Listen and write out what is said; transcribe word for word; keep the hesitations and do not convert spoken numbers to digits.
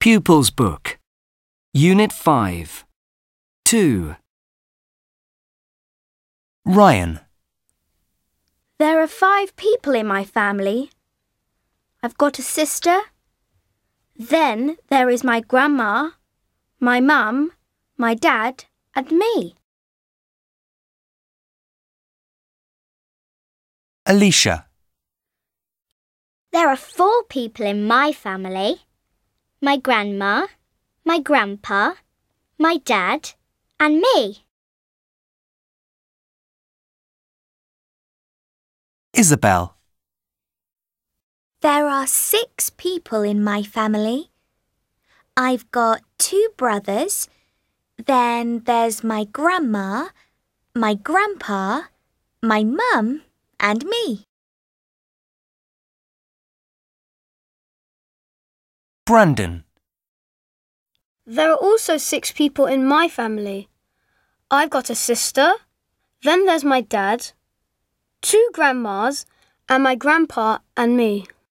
Pupils Book, Unit five, two. Ryan. There are five people in my family. I've got a sister. Then there is my grandma, my mum, my dad, and me. Alicia. There are four people in my family. My grandma, my grandpa, my dad, and me. Isabel. There are six people in my family. I've got two brothers. Then there's my grandma, my grandpa, my mum, and me. Brandon. There are also six people in my family. I've got a sister. Then there's my dad, two grandmas, and my grandpa and me.